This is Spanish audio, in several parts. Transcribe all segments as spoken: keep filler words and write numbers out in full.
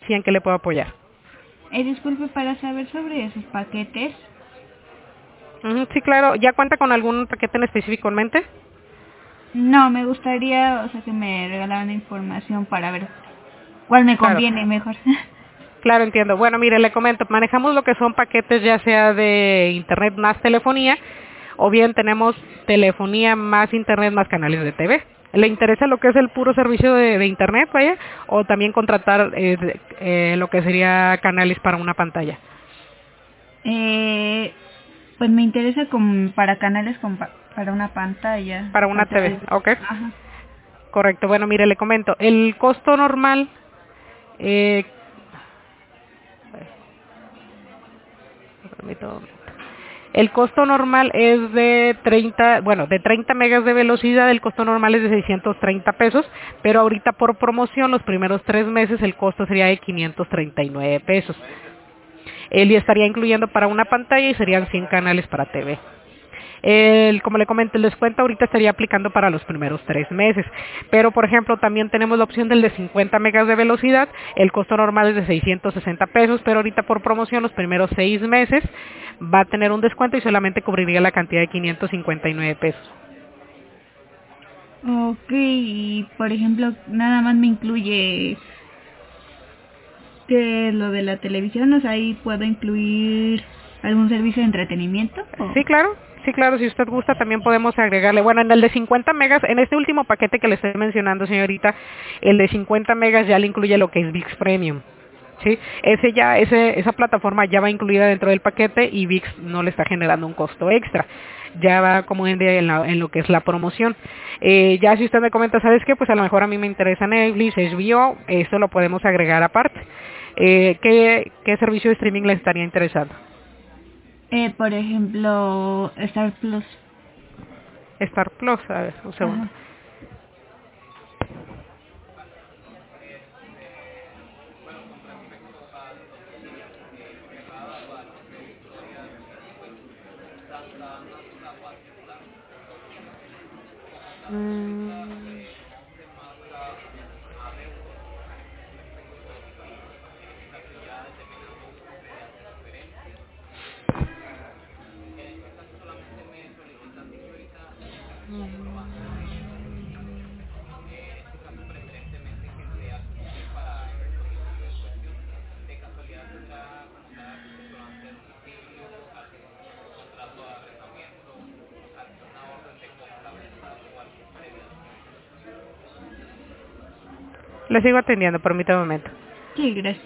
Sí, ¿en qué le puedo apoyar? Eh, disculpe, para saber sobre esos paquetes. Ujú, sí, claro. ¿Ya cuenta con algún paquete en específico en mente? No, me gustaría, o sea, que me regalaran información para ver cuál me Claro. conviene mejor. Claro, entiendo. Bueno, mire, le comento, manejamos lo que son paquetes ya sea de internet más telefonía, o bien tenemos telefonía más internet más canales de T V. ¿Le interesa lo que es el puro servicio de, de internet, vaya? O también contratar eh, de- eh, lo que sería canales para una pantalla. eh, pues me interesa como para canales con pa- para una pantalla, Para una aparte T V, de... ¿ok? Ajá. Correcto. Bueno, mire, le comento, el costo normal, eh, permítame un momento. El costo normal es de treinta, bueno, de treinta megas de velocidad, el costo normal es de seiscientos treinta pesos, pero ahorita por promoción los primeros tres meses el costo sería de quinientos treinta y nueve pesos. Él ya estaría incluyendo para una pantalla y serían cien canales para T V. El, como le comenté, el descuento ahorita estaría aplicando para los primeros tres meses. Pero, por ejemplo, también tenemos la opción del de cincuenta megas de velocidad. El costo normal es de seiscientos sesenta pesos, pero ahorita por promoción los primeros seis meses va a tener un descuento y solamente cubriría la cantidad de quinientos cincuenta y nueve pesos. Ok, y por ejemplo, nada más me incluye que lo de la televisión, o sea, ahí puedo incluir algún servicio de entretenimiento o... Sí, claro. Sí, claro, si usted gusta también podemos agregarle. Bueno, en el de cincuenta megas, en este último paquete que le estoy mencionando, señorita, el de cincuenta megas ya le incluye lo que es ViX Premium. Sí, ese ya, ese, esa plataforma ya va incluida dentro del paquete y ViX no le está generando un costo extra. Ya va como en, de- en, la- en lo que es la promoción. Eh, ya si usted me comenta, ¿sabes qué? Pues a lo mejor a mí me interesa Netflix, H B O, esto lo podemos agregar aparte. Eh, ¿qué, ¿Qué servicio de streaming le estaría interesando? Eh, por ejemplo, Star Plus. Star Plus, a ver, un segundo. Ajá. Mm, Le sigo atendiendo, permítame un momento. Sí, gracias.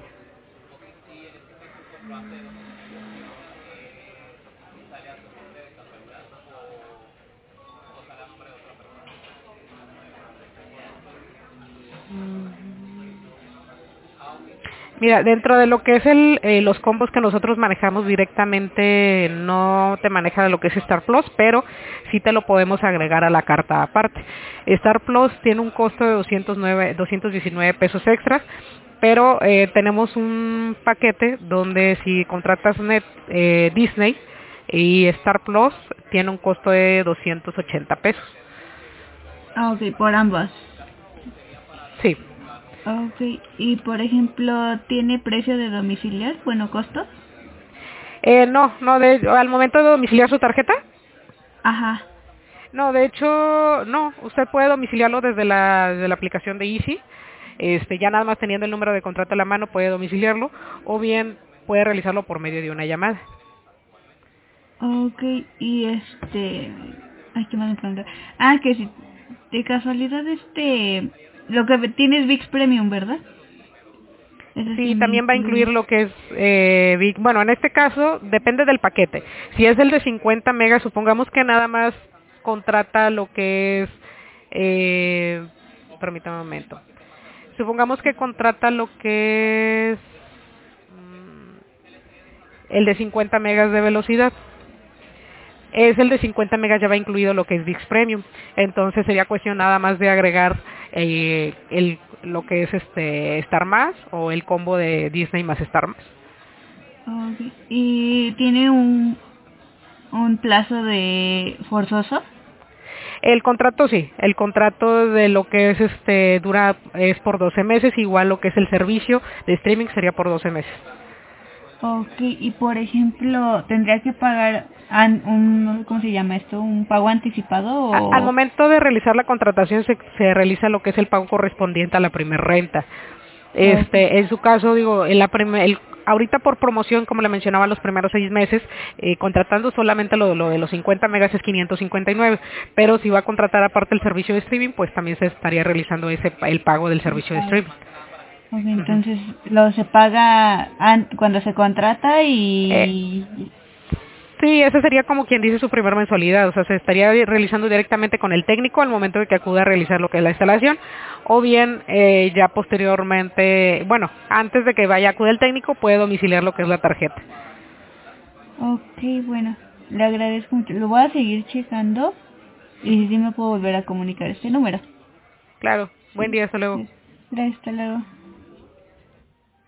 Mira, dentro de lo que es el, eh, los combos que nosotros manejamos directamente, no te maneja lo que es Star Plus, pero sí te lo podemos agregar a la carta aparte. Star Plus tiene un costo de doscientos nueve, doscientos diecinueve pesos extras, pero eh, tenemos un paquete donde si contratas Net, eh, Disney y Star Plus tiene un costo de doscientos ochenta pesos. Ah, ok, por ambas. Sí. Ok, y por ejemplo, ¿tiene precio de domiciliar? Bueno, costo. Eh, no, no, de, al momento de domiciliar su tarjeta. Ajá. No, de hecho, no. Usted puede domiciliarlo desde la, desde la aplicación de Easy. Este, ya nada más teniendo el número de contrato a la mano puede domiciliarlo, o bien puede realizarlo por medio de una llamada. Ok, y este... Ay, qué mal pregunta. Ah, que si de casualidad este... Lo que tiene es ViX Premium, ¿verdad? Eso sí Sí, me también va a incluir incluye. lo que es, eh, Big- bueno, en este caso depende del paquete. Si es el de cincuenta megas, supongamos que nada más contrata lo que es, eh, permítame un momento. Supongamos que contrata lo que es mm, el de cincuenta megas de velocidad. Es el de cincuenta megas, ya va incluido lo que es ViX Premium. Entonces sería cuestión nada más de agregar eh, el, lo que es este Star Más o el combo de Disney más Star Más. Ok, y tiene un, un plazo de forzoso. El contrato sí, el contrato de lo que es este dura es por doce meses, igual lo que es el servicio de streaming sería por doce meses. Ok, y por ejemplo, ¿tendría que pagar an- un, ¿cómo se llama esto? ¿Un pago anticipado A- al o...? momento de realizar la contratación se, se realiza lo que es el pago correspondiente a la primer renta. Ok, Este, en su caso, digo, en la primer, el, ahorita por promoción, como le mencionaba, los primeros seis meses, eh, contratando solamente lo, lo de los cincuenta megas es quinientos cincuenta y nueve, pero si va a contratar aparte el servicio de streaming, pues también se estaría realizando ese pa- el pago del el servicio de pago. streaming. Ok, Ujú. entonces lo se paga an- cuando se contrata Eh, y... Sí, esa sería como quien dice su primer mensualidad, o sea, se estaría di- realizando directamente con el técnico al momento de que acuda a realizar lo que es la instalación, o bien eh, ya posteriormente, bueno, antes de que vaya a acudir el técnico puede domiciliar lo que es la tarjeta. Ok, bueno, le agradezco mucho. Lo voy a seguir checando y si me puedo volver a comunicar este número. Claro, buen día, hasta luego. Gracias, hasta luego.